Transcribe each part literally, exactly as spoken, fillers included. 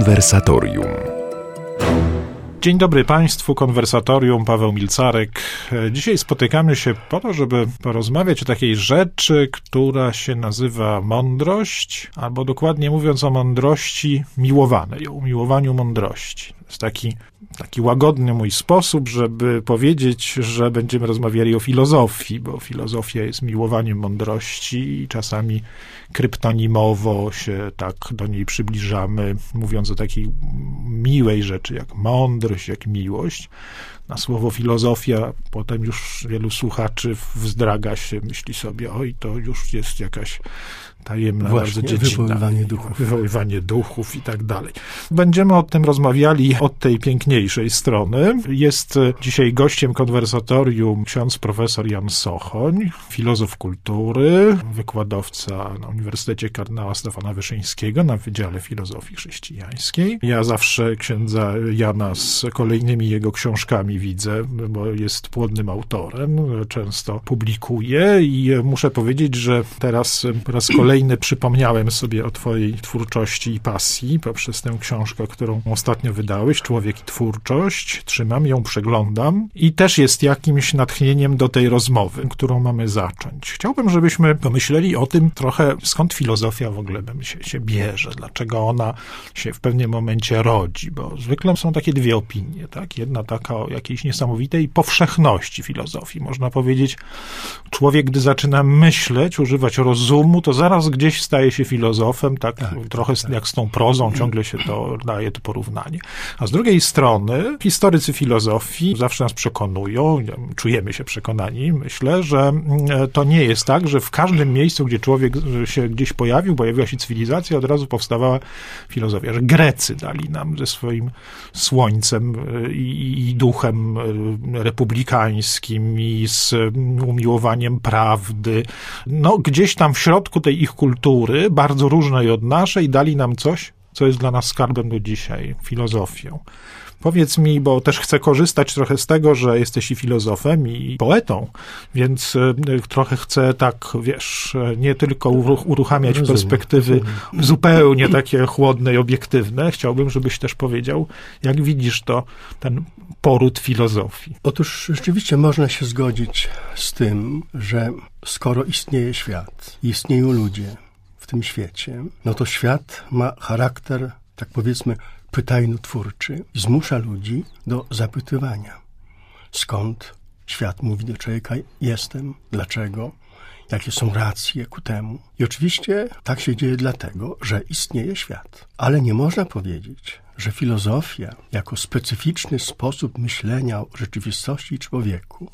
Konwersatorium. Dzień dobry Państwu, Konwersatorium, Paweł Milcarek. Dzisiaj spotykamy się po to, żeby porozmawiać o takiej rzeczy, która się nazywa mądrość, albo dokładnie mówiąc o mądrości miłowanej, o umiłowaniu mądrości. To jest taki, taki łagodny mój sposób, żeby powiedzieć, że będziemy rozmawiali o filozofii, bo filozofia jest miłowaniem mądrości i czasami kryptonimowo się tak do niej przybliżamy, mówiąc o takiej miłej rzeczy jak mądrość, jak miłość. Na słowo filozofia potem już wielu słuchaczy wzdraga się, myśli sobie, oj, to już jest jakaś tajemna, Właśnie, bardzo dziecinna. wywoływanie duchów. Wywoływanie duchów i tak dalej. Będziemy o tym rozmawiali od tej piękniejszej strony. Jest dzisiaj gościem konwersatorium ksiądz profesor Jan Sochoń, filozof kultury, wykładowca na Uniwersytecie Kardynała Stefana Wyszyńskiego na Wydziale Filozofii Chrześcijańskiej. Ja zawsze księdza Jana z kolejnymi jego książkami widzę, bo jest płodnym autorem, często publikuje i muszę powiedzieć, że teraz po raz kolejny przypomniałem sobie o twojej twórczości i pasji poprzez tę książkę, którą ostatnio wydałeś, Człowiek i twórczość. Trzymam ją, przeglądam i też jest jakimś natchnieniem do tej rozmowy, którą mamy zacząć. Chciałbym, żebyśmy pomyśleli o tym trochę, skąd filozofia w ogóle się, się bierze, dlaczego ona się w pewnym momencie rodzi, bo zwykle są takie dwie opinie, tak? Jedna taka o jakiejś niesamowitej powszechności filozofii. Można powiedzieć, człowiek, gdy zaczyna myśleć, używać rozumu, to zaraz gdzieś staje się filozofem, tak, tak trochę tak, tak. jak z tą prozą, ciągle się to daje to porównanie. A z drugiej strony historycy filozofii zawsze nas przekonują, czujemy się przekonani, myślę, że to nie jest tak, że w każdym miejscu, gdzie człowiek się gdzieś pojawił, pojawiła się cywilizacja, od razu powstawała filozofia, że Grecy dali nam ze swoim słońcem i, i duchem republikańskim i z umiłowaniem prawdy. No, gdzieś tam w środku tej ich kultury, bardzo różnej od naszej, dali nam coś, co jest dla nas skarbem do dzisiaj, filozofią. Powiedz mi, bo też chcę korzystać trochę z tego, że jesteś i filozofem, i poetą, więc trochę chcę tak, wiesz, nie tylko uruchamiać Rozumiem. perspektywy Rozumiem. zupełnie takie chłodne i obiektywne. Chciałbym, żebyś też powiedział, jak widzisz to, ten poród filozofii. Otóż rzeczywiście można się zgodzić z tym, że skoro istnieje świat, istnieją ludzie w tym świecie, no to świat ma charakter, tak powiedzmy, pytajno-twórczy i zmusza ludzi do zapytywania. Skąd świat mówi do człowieka jestem, dlaczego, jakie są racje ku temu. I oczywiście tak się dzieje dlatego, że istnieje świat. Ale nie można powiedzieć, że filozofia jako specyficzny sposób myślenia o rzeczywistości i człowieku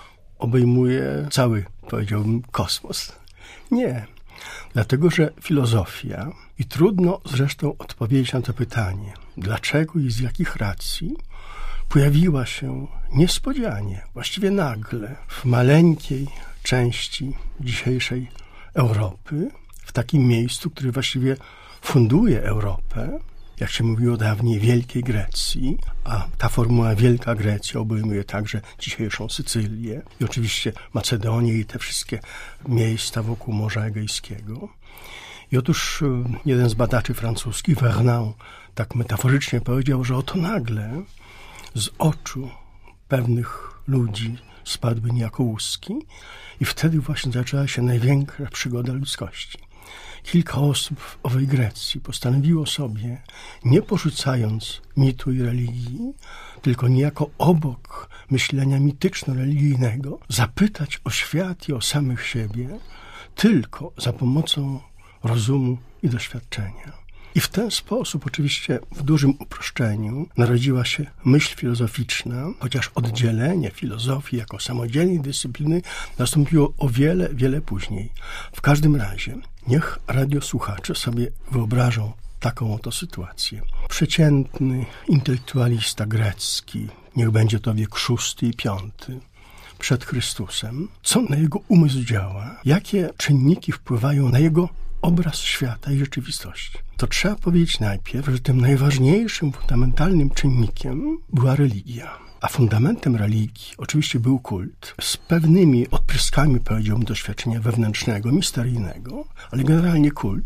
obejmuje cały, powiedziałbym, kosmos. Nie. Dlatego, że filozofia, i trudno zresztą odpowiedzieć na to pytanie, dlaczego i z jakich racji, pojawiła się niespodzianie, właściwie nagle, w maleńkiej części dzisiejszej Europy, w takim miejscu, które właściwie funduje Europę, jak się mówiło dawniej, Wielkiej Grecji, a ta formuła Wielka Grecja obejmuje także dzisiejszą Sycylię i oczywiście Macedonię i te wszystkie miejsca wokół Morza Egejskiego. I otóż jeden z badaczy francuskich, Vernon, tak metaforycznie powiedział, że oto nagle z oczu pewnych ludzi spadły niejako łuski i wtedy właśnie zaczęła się największa przygoda ludzkości. Kilka osób w owej Grecji postanowiło sobie, nie porzucając mitu i religii, tylko niejako obok myślenia mityczno-religijnego, zapytać o świat i o samych siebie tylko za pomocą rozumu i doświadczenia. I w ten sposób, oczywiście w dużym uproszczeniu, narodziła się myśl filozoficzna, chociaż oddzielenie filozofii jako samodzielnej dyscypliny nastąpiło o wiele, wiele później. W każdym razie, niech radiosłuchacze sobie wyobrażą taką oto sytuację. Przeciętny intelektualista grecki, niech będzie to wiek szósty i piąty, przed Chrystusem, co na jego umysł działa, jakie czynniki wpływają na jego obraz świata i rzeczywistości. To trzeba powiedzieć najpierw, że tym najważniejszym, fundamentalnym czynnikiem była religia. A fundamentem religii oczywiście był kult z pewnymi odpryskami, powiedziałbym, doświadczenia wewnętrznego, misteryjnego, ale generalnie kult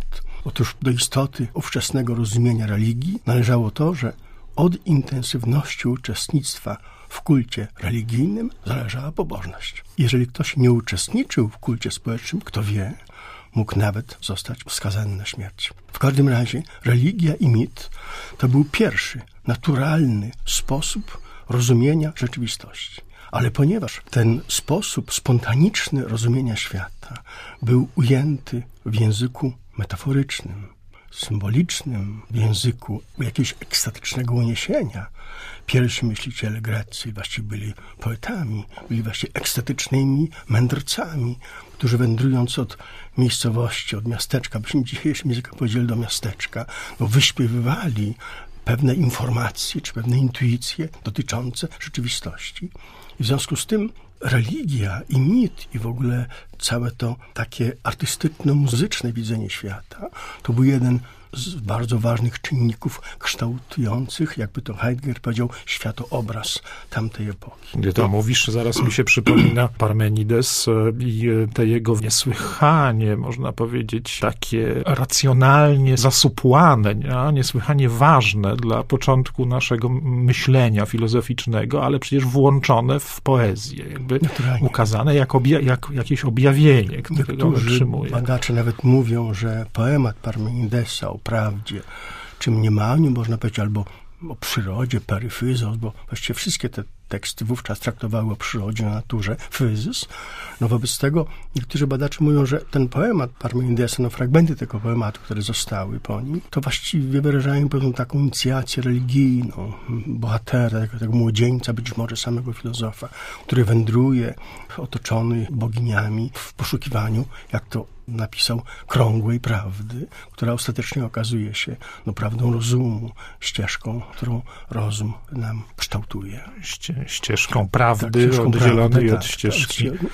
Otóż do istoty ówczesnego rozumienia religii należało to, że od intensywności uczestnictwa w kulcie religijnym zależała pobożność. Jeżeli ktoś nie uczestniczył w kulcie społecznym, kto wie, mógł nawet zostać skazany na śmierć. W każdym razie religia i mit to był pierwszy, naturalny sposób rozumienia rzeczywistości. Ale ponieważ ten sposób spontaniczny rozumienia świata był ujęty w języku metaforycznym, symbolicznym, w języku jakiegoś ekstatycznego uniesienia, pierwsi myśliciele greccy właściwie byli poetami, byli właściwie ekstatycznymi mędrcami, którzy wędrując od miejscowości, od miasteczka, byśmy dzisiejszym językiem powiedzieli do miasteczka, no wyśpiewywali pewne informacje, czy pewne intuicje dotyczące rzeczywistości. I w związku z tym religia i mit i w ogóle całe to takie artystyczno-muzyczne widzenie świata to był jeden z bardzo ważnych czynników kształtujących, jakby to Heidegger powiedział, światoobraz tamtej epoki. Gdy to mówisz, zaraz mi się przypomina Parmenides i te jego niesłychanie, można powiedzieć, takie racjonalnie zasupłane, nie? Niesłychanie ważne dla początku naszego myślenia filozoficznego, ale przecież włączone w poezję, jakby naturalnie ukazane jak, obja- jak jakieś objawienie, którego otrzymuje. Badacze nawet mówią, że poemat Parmenidesa o prawdzie, czy mniemaniu, można powiedzieć, albo o przyrodzie, peryfyzos, bo właściwie wszystkie te teksty wówczas traktowały o przyrodzie, o naturze, fyzys. No wobec tego niektórzy badacze mówią, że ten poemat Parmenidesa, no fragmenty tego poematu, które zostały po nim, to właściwie wyrażają pewną taką inicjację religijną bohatera, tego, tego młodzieńca, być może samego filozofa, który wędruje otoczony boginiami w poszukiwaniu, jak to napisał, krągłej prawdy, która ostatecznie okazuje się no, prawdą rozumu, ścieżką, którą rozum nam kształtuje. Ście, ścieżką prawdy, tak, oddzielonej prawdy, od tak, ścieżki tak,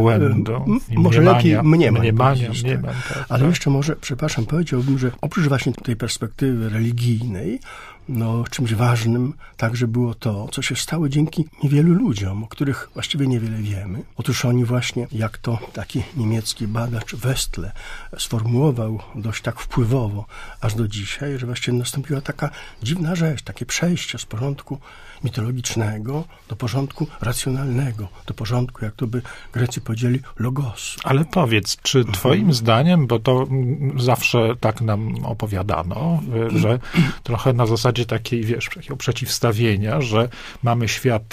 błędu. I może mniemania, lepiej mniemań. Mniemania, mniemań, tak, Ale tak. jeszcze może, przepraszam, powiedziałbym, że oprócz właśnie tej perspektywy religijnej, no, czymś ważnym także było to, co się stało dzięki niewielu ludziom, o których właściwie niewiele wiemy. Otóż oni właśnie, jak to taki niemiecki badacz Westle sformułował dość tak wpływowo aż do dzisiaj, że właściwie nastąpiła taka dziwna rzecz, takie przejście z porządku mitologicznego do porządku racjonalnego, do porządku, jak to by Grecy powiedzieli, logosu. Ale powiedz, czy twoim mhm. zdaniem, bo to zawsze tak nam opowiadano, że trochę na zasadzie takiej, wiesz, takiego przeciwstawienia, że mamy świat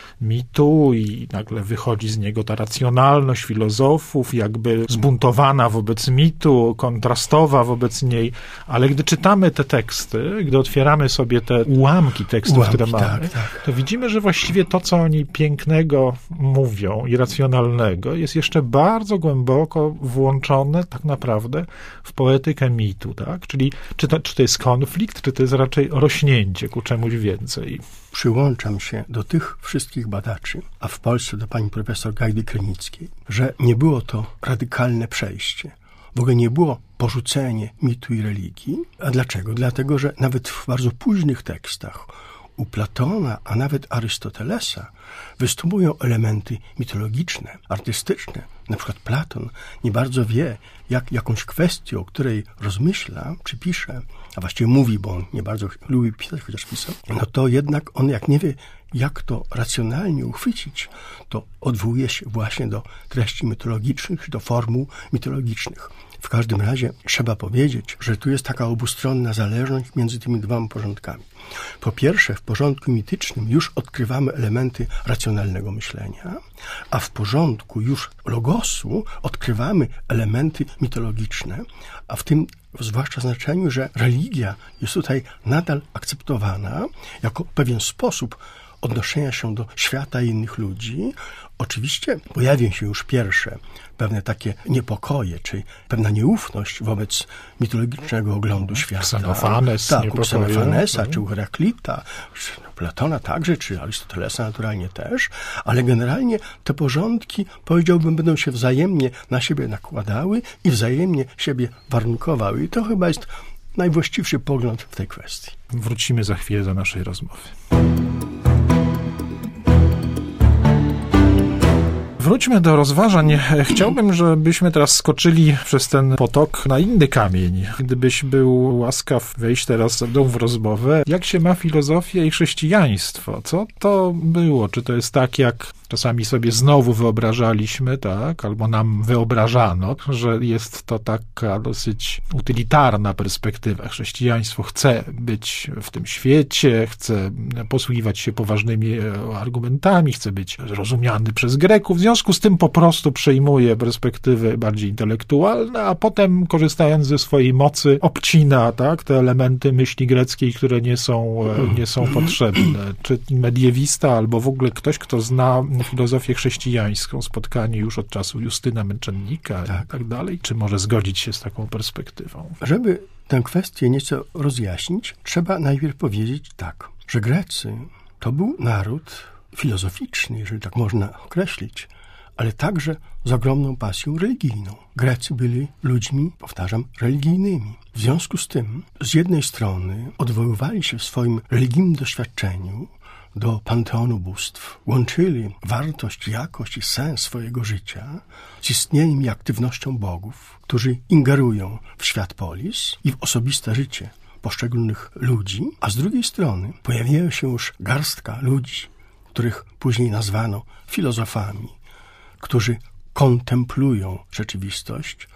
mitu i nagle wychodzi z niego ta racjonalność filozofów, jakby zbuntowana wobec mitu, kontrastowa wobec niej, ale gdy czytamy te teksty, gdy otwieramy sobie te ułamki tekstów, ułamki, które mamy, tak, tak. to widzimy, że właściwie to, co oni pięknego mówią i racjonalnego, jest jeszcze bardzo głęboko włączone tak naprawdę w poetykę mitu, tak? Czyli czy to, czy to jest konflikt, czy to jest raczej rośnięcie ku czemuś więcej? Przyłączam się do tych wszystkich badaczy, a w Polsce do pani profesor Gajdy Krynickiej, że nie było to radykalne przejście. W ogóle nie było porzucenie mitu i religii. A dlaczego? Dlatego, że nawet w bardzo późnych tekstach u Platona, a nawet Arystotelesa występują elementy mitologiczne, artystyczne. Na przykład Platon nie bardzo wie, jak jakąś kwestię, o której rozmyśla, czy pisze, a właściwie mówi, bo on nie bardzo lubi pisać, chociaż pisał, no to jednak on jak nie wie, jak to racjonalnie uchwycić, to odwołuje się właśnie do treści mitologicznych, do formuł mitologicznych. W każdym razie trzeba powiedzieć, że tu jest taka obustronna zależność między tymi dwoma porządkami. Po pierwsze, w porządku mitycznym już odkrywamy elementy racjonalnego myślenia, a w porządku już logosu odkrywamy elementy mitologiczne, a w tym zwłaszcza znaczeniu, że religia jest tutaj nadal akceptowana jako pewien sposób odnoszenia się do świata i innych ludzi. Oczywiście pojawią się już pierwsze pewne takie niepokoje, czy pewna nieufność wobec mitologicznego oglądu świata. Ksenofanes, tak, u Ksenofanesa, czy u Heraklita, czy Platona także, czy Arystotelesa naturalnie też, ale generalnie te porządki, powiedziałbym, będą się wzajemnie na siebie nakładały i wzajemnie siebie warunkowały. I to chyba jest najwłaściwszy pogląd w tej kwestii. Wrócimy za chwilę do naszej rozmowy. Wróćmy do rozważań. Chciałbym, żebyśmy teraz skoczyli przez ten potok na inny kamień. Gdybyś był łaskaw wejść teraz ze mną w rozmowę, jak się ma filozofia i chrześcijaństwo? Co to było? Czy to jest tak, jak czasami sobie znowu wyobrażaliśmy, tak, albo nam wyobrażano, że jest to taka dosyć utylitarna perspektywa. Chrześcijaństwo chce być w tym świecie, chce posługiwać się poważnymi argumentami, chce być rozumiany przez Greków, w związku z tym po prostu przejmuje perspektywy bardziej intelektualne, a potem, korzystając ze swojej mocy, obcina, tak, te elementy myśli greckiej, które nie są, nie są potrzebne. Czy mediewista, albo w ogóle ktoś, kto zna filozofię chrześcijańską, spotkanie już od czasu Justyna Męczennika tak. i tak dalej, czy może zgodzić się z taką perspektywą? Żeby tę kwestię nieco rozjaśnić, trzeba najpierw powiedzieć tak, że Grecy to był naród filozoficzny, jeżeli tak można określić, ale także z ogromną pasją religijną. Grecy byli ludźmi, powtarzam, religijnymi. W związku z tym, z jednej strony odwoływali się w swoim religijnym doświadczeniu do panteonu bóstw, łączyli wartość, jakość i sens swojego życia z istnieniem i aktywnością bogów, którzy ingerują w świat polis i w osobiste życie poszczególnych ludzi, a z drugiej strony pojawiają się już garstka ludzi, których później nazwano filozofami, którzy kontemplują rzeczywistość,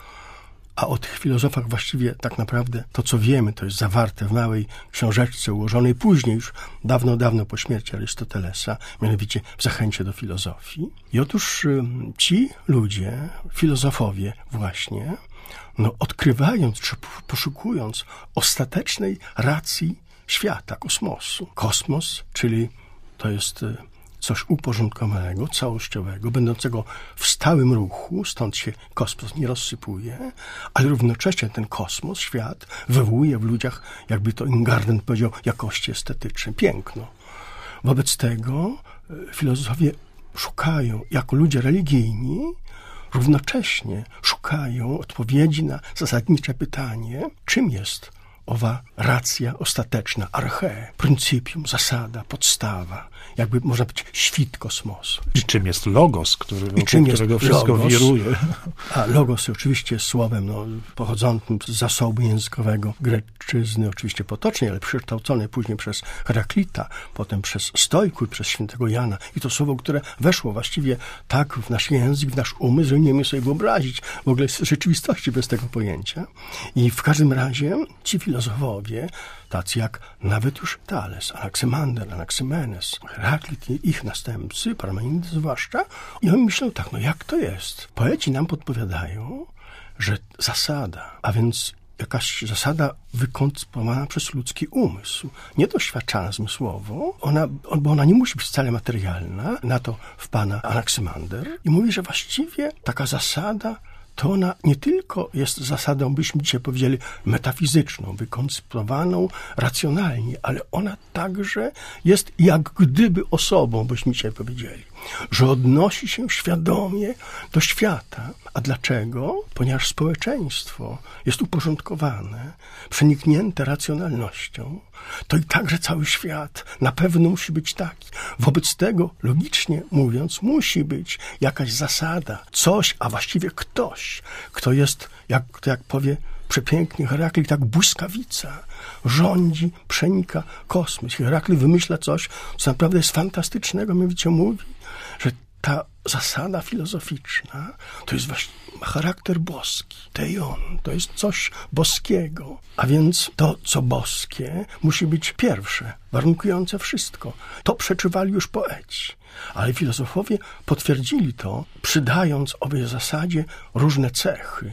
a o tych filozofach właściwie tak naprawdę to, co wiemy, to jest zawarte w małej książeczce ułożonej później, już dawno, dawno po śmierci Arystotelesa, mianowicie w Zachęcie do filozofii. I otóż ci ludzie, filozofowie właśnie, no odkrywając czy poszukując ostatecznej racji świata, kosmosu. Kosmos, czyli to jest coś uporządkowanego, całościowego, będącego w stałym ruchu, stąd się kosmos nie rozsypuje, ale równocześnie ten kosmos, świat, wywołuje w ludziach, jakby to Ingarden powiedział, jakości estetyczne, piękno. Wobec tego filozofowie szukają, jako ludzie religijni, równocześnie szukają odpowiedzi na zasadnicze pytanie, czym jest owa racja ostateczna, arche, pryncypium, zasada, podstawa, jakby można być świt kosmosu. I czym jest logos, który, I czym którego jest wszystko logos? wiruje? A logos oczywiście jest słowem no, pochodzącym z zasobu językowego greczyzny, oczywiście potocznie, ale przekształcone później przez Heraklita, potem przez Stojku i przez świętego Jana. I to słowo, które weszło właściwie tak w nasz język, w nasz umysł, że nie umiemy sobie wyobrazić w ogóle rzeczywistości bez tego pojęcia. I w każdym razie ci filozofowie, tacy jak nawet już Thales, Anaksymander, Anaksymenes, Heraklit i ich następcy, Parmenides zwłaszcza, i oni myślą tak, no jak to jest? Poeci nam podpowiadają, że zasada, a więc jakaś zasada wykonstruowana przez ludzki umysł, niedoświadczana zmysłowo, ona, bo ona nie musi być wcale materialna, na to wpada Anaksymander i mówi, że właściwie taka zasada to ona nie tylko jest zasadą, byśmy dzisiaj powiedzieli, metafizyczną, wykonstruowaną racjonalnie, ale ona także jest jak gdyby osobą, byśmy dzisiaj powiedzieli, że odnosi się świadomie do świata. A dlaczego? Ponieważ społeczeństwo jest uporządkowane, przeniknięte racjonalnością, to i także cały świat na pewno musi być taki. Wobec tego, logicznie mówiąc, musi być jakaś zasada, coś, a właściwie ktoś, kto jest, jak, jak powie przepięknie Heraklit, jak błyskawica, rządzi, przenika kosmos. Heraklit wymyśla coś, co naprawdę jest fantastycznego, mianowicie mówi, że ta zasada filozoficzna to jest właśnie charakter boski, teion, to jest coś boskiego. A więc to, co boskie, musi być pierwsze, warunkujące wszystko. To przeczuwali już poeci. Ale filozofowie potwierdzili to, przydając owej zasadzie różne cechy,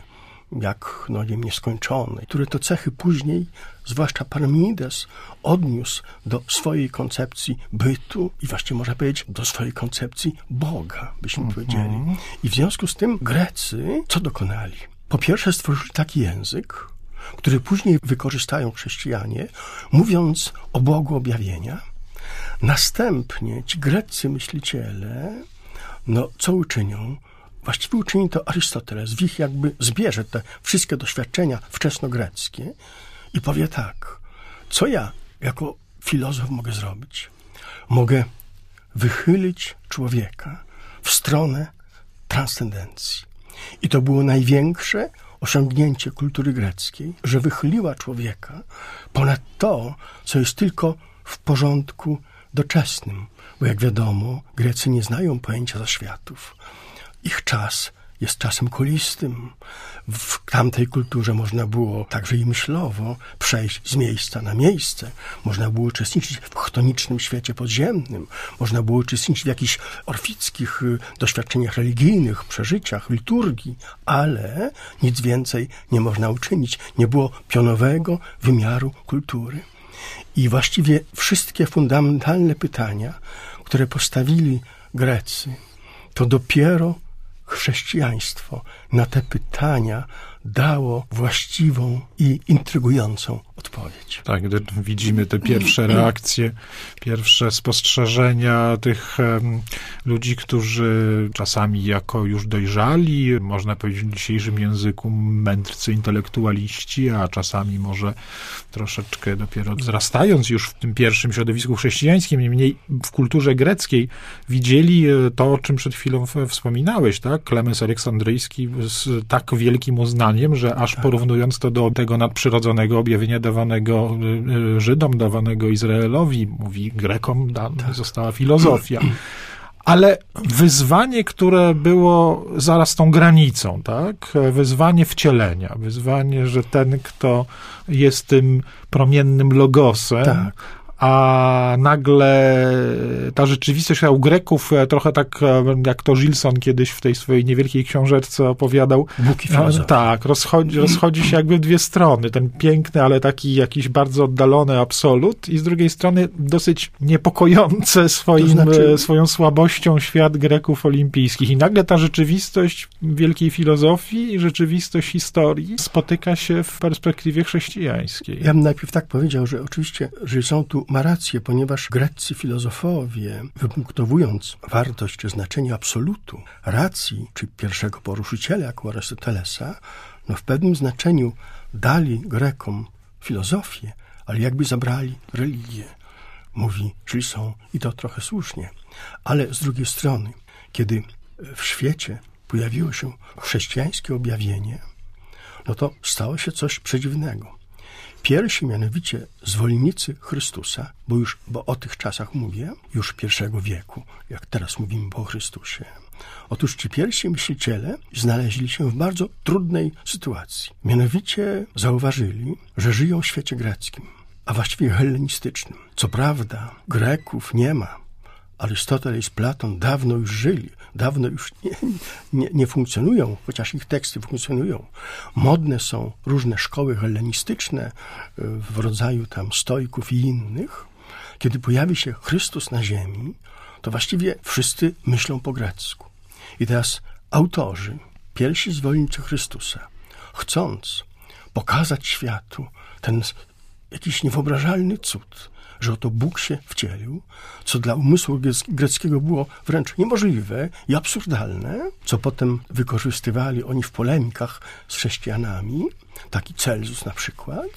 jak no nie nieskończone, które to cechy później, zwłaszcza Parmenides, odniósł do swojej koncepcji bytu i właściwie można powiedzieć do swojej koncepcji Boga, byśmy mm-hmm. powiedzieli. I w związku z tym Grecy co dokonali? Po pierwsze stworzyli taki język, który później wykorzystają chrześcijanie, mówiąc o Bogu objawienia. Następnie ci greccy myśliciele, no co uczynią? Właściwie uczyni to Arystoteles, w ich jakby zbierze te wszystkie doświadczenia wczesnogreckie i powie tak, co ja jako filozof mogę zrobić? Mogę wychylić człowieka w stronę transcendencji. I to było największe osiągnięcie kultury greckiej, że wychyliła człowieka ponad to, co jest tylko w porządku doczesnym. Bo jak wiadomo, Grecy nie znają pojęcia zaświatów. Ich czas jest czasem kulistym. W tamtej kulturze można było także i myślowo przejść z miejsca na miejsce. Można było uczestniczyć w chtonicznym świecie podziemnym. Można było uczestniczyć w jakichś orfickich doświadczeniach religijnych, przeżyciach, liturgii, ale nic więcej nie można uczynić. Nie było pionowego wymiaru kultury. I właściwie wszystkie fundamentalne pytania, które postawili Grecy, to dopiero chrześcijaństwo na te pytania dało właściwą i intrygującą odpowiedź. Tak, gdy widzimy te pierwsze reakcje, pierwsze spostrzeżenia tych um, ludzi, którzy czasami jako już dojrzali, można powiedzieć w dzisiejszym języku mędrcy intelektualiści, a czasami może troszeczkę dopiero wzrastając już w tym pierwszym środowisku chrześcijańskim, niemniej w kulturze greckiej widzieli to, o czym przed chwilą wspominałeś, tak? Klemens Aleksandryjski z tak wielkim uznaniem, że aż porównując to do tego nadprzyrodzonego objawienia dawanego Żydom, dawanego Izraelowi, mówi Grekom, dana tak. została filozofia. Ale wyzwanie, które było zaraz tą granicą, tak? Wyzwanie wcielenia, wyzwanie, że ten, kto jest tym promiennym logosem, tak. a nagle ta rzeczywistość u Greków, trochę tak jak to Gilson kiedyś w tej swojej niewielkiej książeczce opowiadał, Buki filozofii. Tak, rozchodzi, rozchodzi się jakby w dwie strony. Ten piękny, ale taki jakiś bardzo oddalony absolut i z drugiej strony dosyć niepokojące swoim, to znaczy... swoją słabością świat Greków olimpijskich. I nagle ta rzeczywistość wielkiej filozofii i rzeczywistość historii spotyka się w perspektywie chrześcijańskiej. Ja bym najpierw tak powiedział, że oczywiście, że są tu ma rację, ponieważ greccy filozofowie, wypunktowując wartość czy znaczenie absolutu, racji, czy pierwszego poruszyciela, jak u Arystotelesa, no w pewnym znaczeniu dali Grekom filozofię, ale jakby zabrali religię, mówi Gilson, i to trochę słusznie. Ale z drugiej strony, kiedy w świecie pojawiło się chrześcijańskie objawienie, no to stało się coś przedziwnego. Pierwsi, mianowicie zwolennicy Chrystusa, bo już bo o tych czasach mówię, już pierwszego wieku, jak teraz mówimy po Chrystusie. Otóż ci pierwsi myśliciele znaleźli się w bardzo trudnej sytuacji. Mianowicie zauważyli, że żyją w świecie greckim, a właściwie hellenistycznym. Co prawda Greków nie ma. Arystoteles i Platon dawno już żyli, dawno już nie, nie, nie funkcjonują, chociaż ich teksty funkcjonują. Modne są różne szkoły hellenistyczne w rodzaju tam stoików i innych. Kiedy pojawi się Chrystus na ziemi, to właściwie wszyscy myślą po grecku. I teraz autorzy, pierwsi zwolennicy Chrystusa, chcąc pokazać światu ten jakiś niewyobrażalny cud, że oto Bóg się wcielił, co dla umysłu greckiego było wręcz niemożliwe i absurdalne, co potem wykorzystywali oni w polemikach z chrześcijanami, taki Celsus na przykład.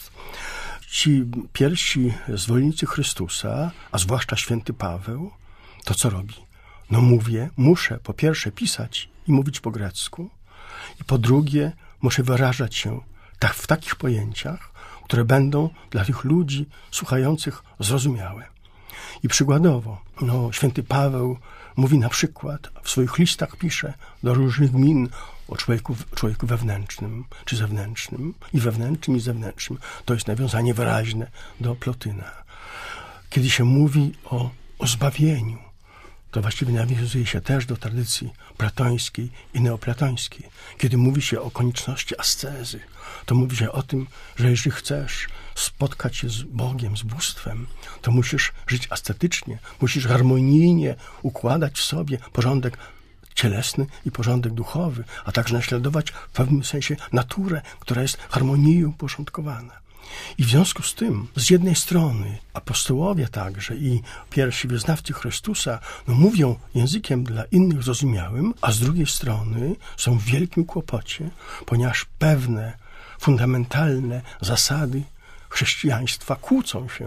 Ci pierwsi zwolennicy Chrystusa, a zwłaszcza święty Paweł, to co robi? No mówię, muszę po pierwsze pisać i mówić po grecku, i po drugie muszę wyrażać się tak, w takich pojęciach, które będą dla tych ludzi słuchających zrozumiałe. I przykładowo, no, święty Paweł mówi na przykład, w swoich listach pisze do różnych gmin o człowieku, człowieku wewnętrznym czy zewnętrznym, i wewnętrznym i zewnętrznym. To jest nawiązanie wyraźne do Plotyna. Kiedy się mówi o, o zbawieniu, to właściwie nawiązuje się też do tradycji platońskiej i neoplatońskiej. Kiedy mówi się o konieczności ascezy, to mówi się o tym, że jeżeli chcesz spotkać się z Bogiem, z bóstwem, to musisz żyć ascetycznie, musisz harmonijnie układać w sobie porządek cielesny i porządek duchowy, a także naśladować w pewnym sensie naturę, która jest harmonią uporządkowana. I w związku z tym, z jednej strony apostołowie także i pierwsi wyznawcy Chrystusa no, mówią językiem dla innych zrozumiałym, a z drugiej strony są w wielkim kłopocie, ponieważ pewne fundamentalne zasady chrześcijaństwa kłócą się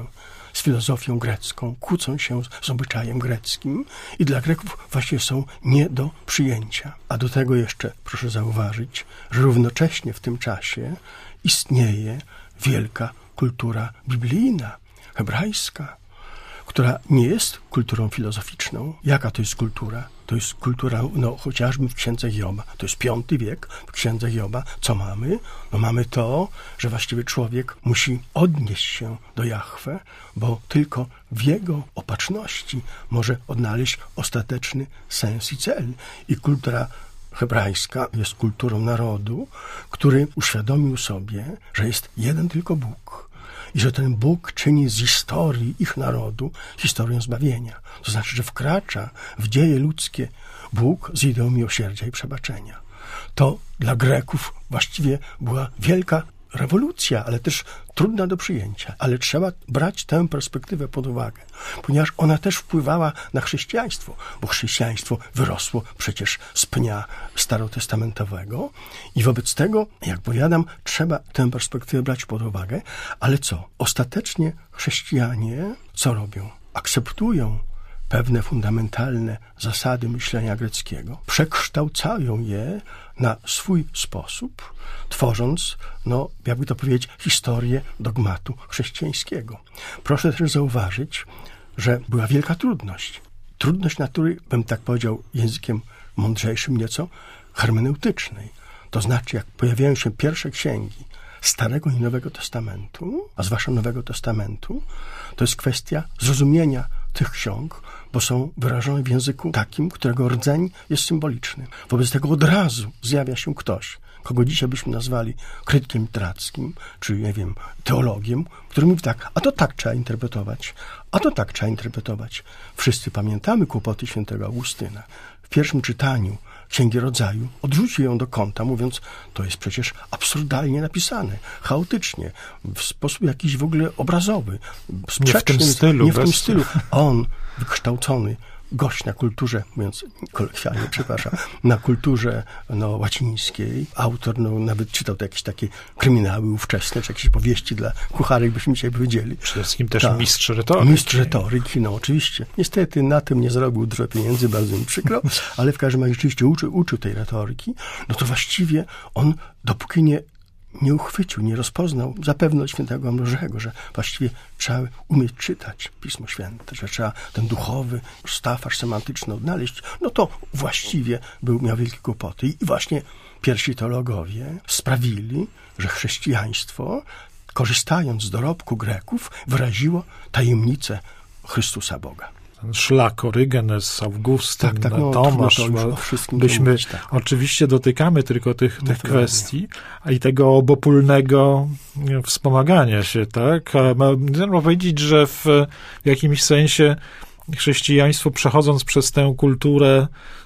z filozofią grecką, kłócą się z obyczajem greckim i dla Greków właśnie są nie do przyjęcia. A do tego jeszcze proszę zauważyć, że równocześnie w tym czasie istnieje wielka kultura biblijna, hebrajska, która nie jest kulturą filozoficzną. Jaka to jest kultura? To jest kultura, no chociażby w Księdze Hioba. To jest piąty wiek. W Księdze Hioba co mamy? No mamy to, że właściwie człowiek musi odnieść się do Jahwe, bo tylko w jego opatrzności może odnaleźć ostateczny sens i cel. I kultura hebrajska jest kulturą narodu, który uświadomił sobie, że jest jeden tylko Bóg. I że ten Bóg czyni z historii ich narodu historię zbawienia. To znaczy, że wkracza w dzieje ludzkie Bóg z ideą miłosierdzia i przebaczenia. To dla Greków właściwie była wielka rewolucja, ale też trudna do przyjęcia. Ale trzeba brać tę perspektywę pod uwagę, ponieważ ona też wpływała na chrześcijaństwo, bo chrześcijaństwo wyrosło przecież z pnia starotestamentowego i wobec tego, jak powiadam, trzeba tę perspektywę brać pod uwagę, ale co? Ostatecznie chrześcijanie co robią? Akceptują pewne fundamentalne zasady myślenia greckiego, przekształcają je na swój sposób, tworząc, no, jakby to powiedzieć, historię dogmatu chrześcijańskiego. Proszę też zauważyć, że była wielka trudność. Trudność natury, bym tak powiedział językiem mądrzejszym nieco, hermeneutycznej. To znaczy, jak pojawiają się pierwsze księgi Starego i Nowego Testamentu, a zwłaszcza Nowego Testamentu, to jest kwestia zrozumienia tych ksiąg, bo są wyrażone w języku takim, którego rdzeń jest symboliczny. Wobec tego od razu zjawia się ktoś, kogo dzisiaj byśmy nazwali krytykiem literackim, czy, nie wiem, teologiem, który mówi tak, a to tak trzeba interpretować, a to tak trzeba interpretować. Wszyscy pamiętamy kłopoty świętego Augustyna. W pierwszym czytaniu Księgi Rodzaju odrzucił ją do kąta, mówiąc, to jest przecież absurdalnie napisane, chaotycznie, w sposób jakiś w ogóle obrazowy, nie w tym stylu. Nie w tym stylu. On, wykształcony gość na kulturze, mówiąc kolokwialnie, przepraszam, na kulturze no, łacińskiej, autor no, nawet czytał to jakieś takie kryminały ówczesne, czy jakieś powieści dla kucharek, byśmy dzisiaj powiedzieli. Przede wszystkim też Ta, mistrz retoryki. Mistrz retoryki, no oczywiście. Niestety na tym nie zarobił dużo pieniędzy, bardzo mi przykro, ale w każdym razie rzeczywiście uczył, uczył tej retoryki, no to właściwie on, dopóki nie nie uchwycił, nie rozpoznał zapewne od świętego Ambrożego, że właściwie trzeba umieć czytać Pismo Święte, że trzeba ten duchowy sztafaż semantyczny odnaleźć, no to właściwie był, miał wielkie kłopoty. I właśnie pierwsi teologowie sprawili, że chrześcijaństwo, korzystając z dorobku Greków, wyraziło tajemnicę Chrystusa Boga. Szlak, Orygenes, Augustyn, tak, tak, no, Tomasz, no byśmy mówić, tak. oczywiście dotykamy tylko tych, no tych kwestii, a i tego obopólnego wspomagania się, tak? Można powiedzieć, że w, w jakimś sensie chrześcijaństwo, przechodząc przez tę kulturę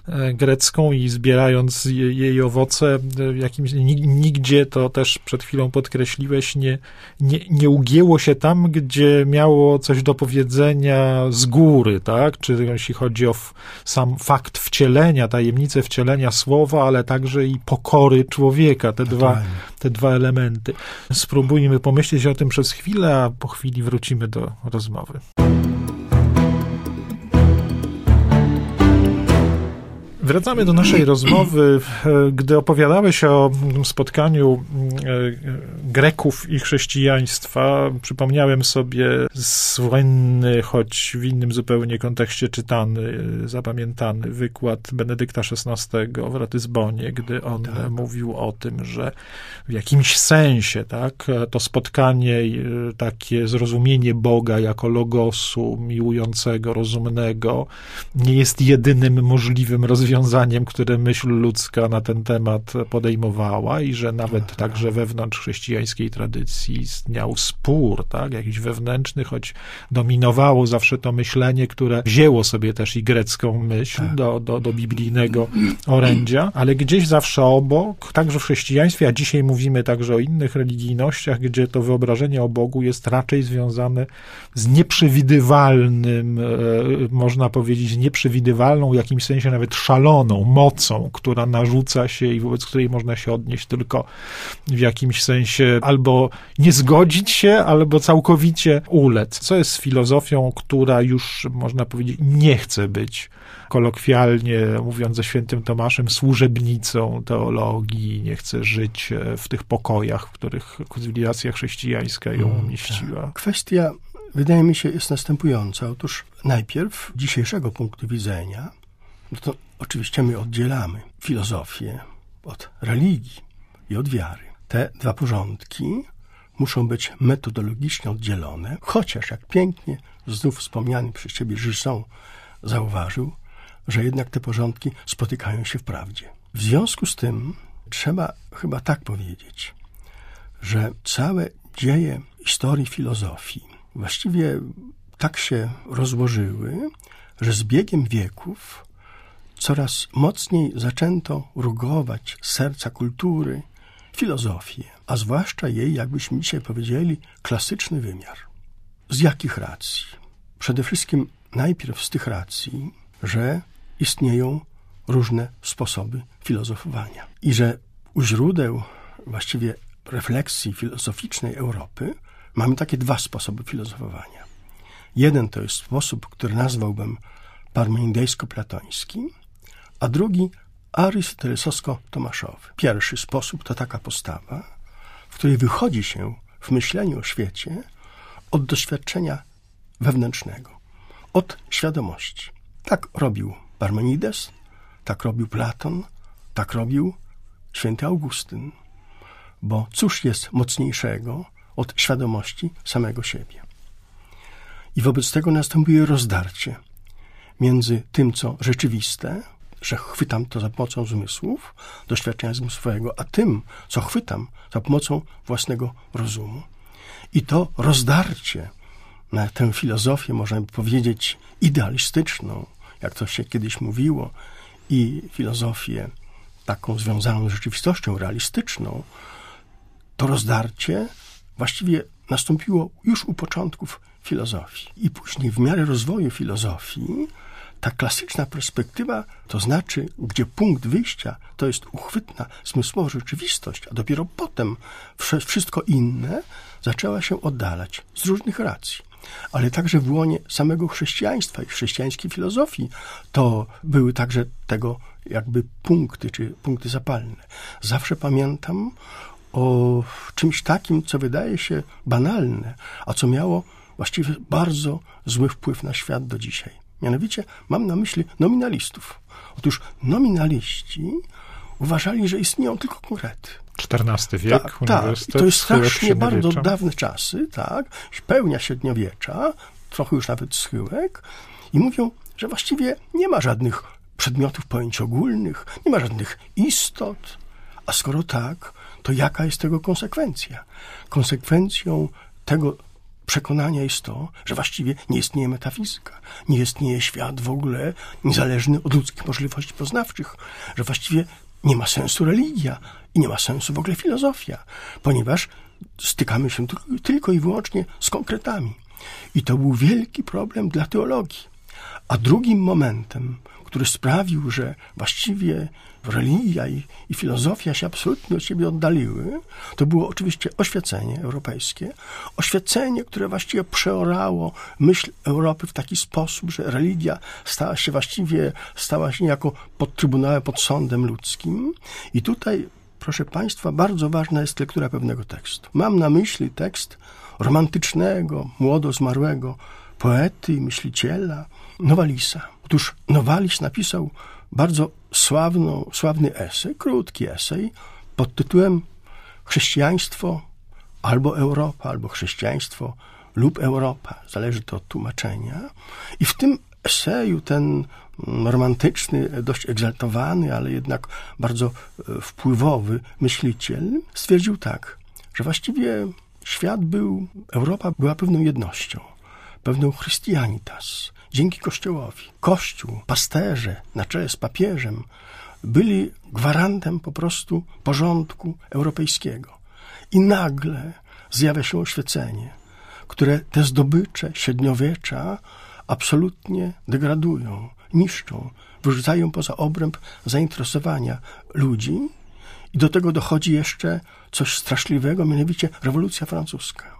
grecką i zbierając jej owoce, jakimś, nigdzie, to też przed chwilą podkreśliłeś, nie, nie, nie ugięło się tam, gdzie miało coś do powiedzenia z góry, tak? Czy jeśli chodzi o f, sam fakt wcielenia, tajemnicę wcielenia słowa, ale także i pokory człowieka, te dwa, te dwa elementy. Spróbujmy pomyśleć o tym przez chwilę, a po chwili wrócimy do rozmowy. Wracamy do naszej rozmowy. Gdy opowiadałeś o spotkaniu Greków i chrześcijaństwa, przypomniałem sobie słynny, choć w innym zupełnie kontekście czytany, zapamiętany wykład Benedykta szesnastego w Ratyzbonie, gdy on tak. mówił o tym, że w jakimś sensie, tak, to spotkanie, takie zrozumienie Boga jako logosu, miłującego, rozumnego, nie jest jedynym możliwym rozwiązaniem, które myśl ludzka na ten temat podejmowała i że nawet także wewnątrz chrześcijańskiej tradycji istniał spór, tak, jakiś wewnętrzny, choć dominowało zawsze to myślenie, które wzięło sobie też i grecką myśl do, do, do biblijnego orędzia, ale gdzieś zawsze obok, także w chrześcijaństwie, a dzisiaj mówimy także o innych religijnościach, gdzie to wyobrażenie o Bogu jest raczej związane z nieprzewidywalnym, można powiedzieć, nieprzewidywalną, w jakimś sensie nawet szaloną niezbaloną mocą, która narzuca się i wobec której można się odnieść tylko w jakimś sensie albo nie zgodzić się, albo całkowicie ulec. Co jest z filozofią, która już, można powiedzieć, nie chce być, kolokwialnie mówiąc ze świętym Tomaszem, służebnicą teologii, nie chce żyć w tych pokojach, w których cywilizacja chrześcijańska ją umieściła. Tak. Kwestia, wydaje mi się, jest następująca. Otóż najpierw, z dzisiejszego punktu widzenia, no to oczywiście my oddzielamy filozofię od religii i od wiary. Te dwa porządki muszą być metodologicznie oddzielone, chociaż jak pięknie znów wspomniany przez ciebie Gilson zauważył, że jednak te porządki spotykają się w prawdzie. W związku z tym trzeba chyba tak powiedzieć, że całe dzieje historii filozofii właściwie tak się rozłożyły, że z biegiem wieków coraz mocniej zaczęto rugować z serca kultury filozofię, a zwłaszcza jej, jakbyśmy dzisiaj powiedzieli, klasyczny wymiar. Z jakich racji? Przede wszystkim najpierw z tych racji, że istnieją różne sposoby filozofowania i że u źródeł właściwie refleksji filozoficznej Europy mamy takie dwa sposoby filozofowania. Jeden to jest sposób, który nazwałbym parmenidejsko-platoński, a drugi arystotelesowsko-tomaszowy. Pierwszy sposób to taka postawa, w której wychodzi się w myśleniu o świecie od doświadczenia wewnętrznego, od świadomości. Tak robił Parmenides, tak robił Platon, tak robił święty Augustyn. Bo cóż jest mocniejszego od świadomości samego siebie? I wobec tego następuje rozdarcie między tym, co rzeczywiste, że chwytam to za pomocą zmysłów, doświadczenia zmysłowego, a tym, co chwytam za pomocą własnego rozumu. I to rozdarcie na tę filozofię, można by powiedzieć, idealistyczną, jak to się kiedyś mówiło, i filozofię taką związaną z rzeczywistością realistyczną, to rozdarcie właściwie nastąpiło już u początków filozofii. I później w miarę rozwoju filozofii ta klasyczna perspektywa, to znaczy, gdzie punkt wyjścia to jest uchwytna zmysłowa rzeczywistość, a dopiero potem wszystko inne zaczęła się oddalać z różnych racji. Ale także w łonie samego chrześcijaństwa i chrześcijańskiej filozofii to były także tego jakby punkty, czy punkty zapalne. Zawsze pamiętam o czymś takim, co wydaje się banalne, a co miało właściwie bardzo zły wpływ na świat do dzisiaj. Mianowicie mam na myśli nominalistów. Otóż nominaliści uważali, że istnieją tylko konkrety. czternasty wiek, tak, uniwersytet. Tak, to jest strasznie bardzo dawne czasy, tak, pełnia średniowiecza, trochę już nawet schyłek, i mówią, że właściwie nie ma żadnych przedmiotów pojęć ogólnych, nie ma żadnych istot, a skoro tak, to jaka jest tego konsekwencja? Konsekwencją tego przekonania jest to, że właściwie nie istnieje metafizyka, nie istnieje świat w ogóle niezależny od ludzkich możliwości poznawczych, że właściwie nie ma sensu religia i nie ma sensu w ogóle filozofia, ponieważ stykamy się tylko i wyłącznie z konkretami. I to był wielki problem dla teologii. A drugim momentem, który sprawił, że właściwie religia i, i filozofia się absolutnie od siebie oddaliły, to było oczywiście oświecenie europejskie. Oświecenie, które właściwie przeorało myśl Europy w taki sposób, że religia stała się właściwie, stała się niejako pod trybunałem, pod sądem ludzkim. I tutaj, proszę Państwa, bardzo ważna jest lektura pewnego tekstu. Mam na myśli tekst romantycznego, młodo zmarłego poety i myśliciela Nowalisa. Otóż Nowalis napisał bardzo sławną, sławny esej, krótki esej pod tytułem Chrześcijaństwo albo Europa, albo chrześcijaństwo lub Europa. Zależy to od tłumaczenia. I w tym eseju ten romantyczny, dość egzaltowany, ale jednak bardzo wpływowy myśliciel stwierdził tak, że właściwie świat był, Europa była pewną jednością, pewną Christianitas, dzięki Kościołowi. Kościół, pasterze na czele z papieżem byli gwarantem po prostu porządku europejskiego. I nagle zjawia się oświecenie, które te zdobycze średniowiecza absolutnie degradują, niszczą, wyrzucają poza obręb zainteresowania ludzi i do tego dochodzi jeszcze coś straszliwego, mianowicie rewolucja francuska.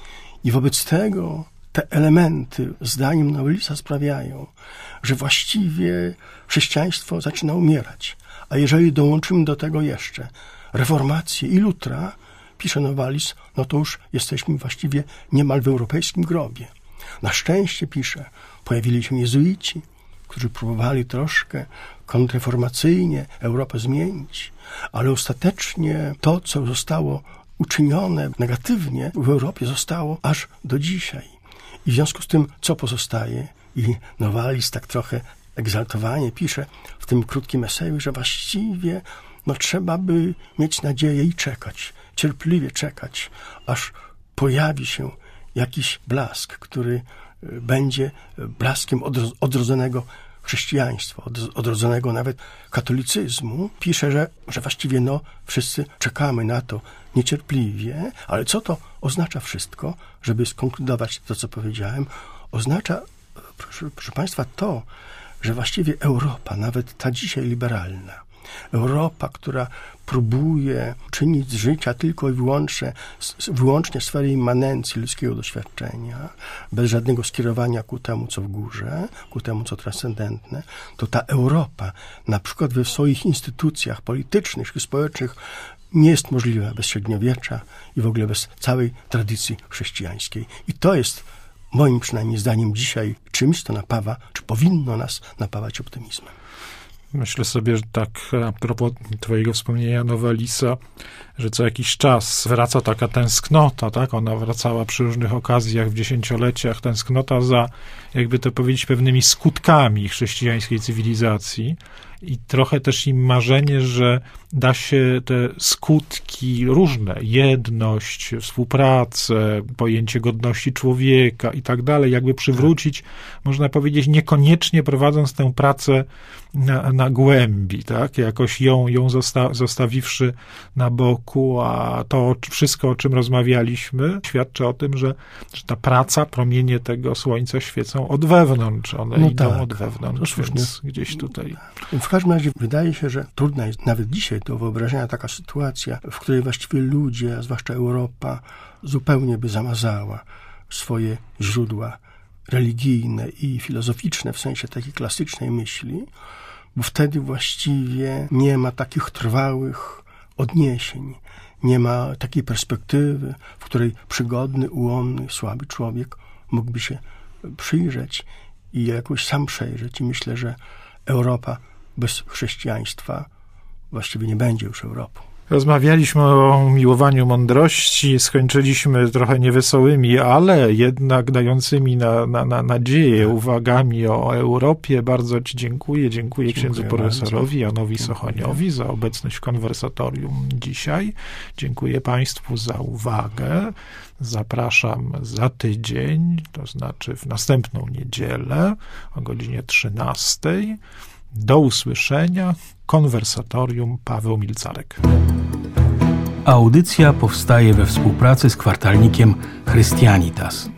I wobec tego te elementy, zdaniem Nowelisa, sprawiają, że właściwie chrześcijaństwo zaczyna umierać. A jeżeli dołączymy do tego jeszcze reformację i Lutra, pisze Novalis, no to już jesteśmy właściwie niemal w europejskim grobie. Na szczęście, pisze, pojawili się jezuici, którzy próbowali troszkę kontrreformacyjnie Europę zmienić, ale ostatecznie to, co zostało uczynione negatywnie w Europie, zostało aż do dzisiaj. I w związku z tym, co pozostaje? I Novalis tak trochę egzaltowanie pisze w tym krótkim eseju, że właściwie no, trzeba by mieć nadzieję i czekać, cierpliwie czekać, aż pojawi się jakiś blask, który będzie blaskiem odrodzonego chrześcijaństwa, odrodzonego nawet katolicyzmu. Pisze, że, że właściwie no, wszyscy czekamy na to niecierpliwie, ale co to oznacza wszystko, żeby skonkludować to, co powiedziałem? Oznacza, proszę, proszę Państwa, to, że właściwie Europa, nawet ta dzisiaj liberalna, Europa, która próbuje czynić z życia tylko i wyłącznie, wyłącznie sfery immanencji ludzkiego doświadczenia, bez żadnego skierowania ku temu, co w górze, ku temu, co transcendentne, to ta Europa, na przykład we swoich instytucjach politycznych i społecznych, nie jest możliwa bez średniowiecza i w ogóle bez całej tradycji chrześcijańskiej. I to jest, moim przynajmniej zdaniem, dzisiaj czymś, co napawa, czy powinno nas napawać optymizmem. Myślę sobie, że tak a propos twojego wspomnienia Novalisa, że co jakiś czas wraca taka tęsknota, tak? Ona wracała przy różnych okazjach, w dziesięcioleciach, tęsknota za, jakby to powiedzieć, pewnymi skutkami chrześcijańskiej cywilizacji i trochę też im marzenie, że da się te skutki różne, jedność, współpracę, pojęcie godności człowieka i tak dalej, jakby przywrócić, można powiedzieć, niekoniecznie prowadząc tę pracę na, na głębi, tak? Jakoś ją, ją zosta, zostawiwszy na boku, a to wszystko, o czym rozmawialiśmy, świadczy o tym, że, że ta praca, promienie tego słońca świecą od wewnątrz, one no idą tak, od wewnątrz, no, więc gdzieś tutaj. W każdym razie wydaje się, że trudna jest nawet dzisiaj do wyobrażenia taka sytuacja, w której właściwie ludzie, a zwłaszcza Europa, zupełnie by zamazała swoje źródła religijne i filozoficzne w sensie takiej klasycznej myśli, bo wtedy właściwie nie ma takich trwałych odniesień, nie ma takiej perspektywy, w której przygodny, ułomny, słaby człowiek mógłby się przyjrzeć i jakoś sam przejrzeć. I myślę, że Europa bez chrześcijaństwa właściwie nie będzie już Europą. Rozmawialiśmy o miłowaniu mądrości, skończyliśmy trochę niewesołymi, ale jednak dającymi na, na, na nadzieję uwagami o Europie. Bardzo ci dziękuję. Dziękuję, dziękuję księdzu profesorowi Janowi Sochoniowi za obecność w konwersatorium dzisiaj. Dziękuję Państwu za uwagę. Zapraszam za tydzień, to znaczy w następną niedzielę o godzinie trzynastej. Do usłyszenia. Konwersatorium, Paweł Milcarek. Audycja powstaje we współpracy z kwartalnikiem Christianitas.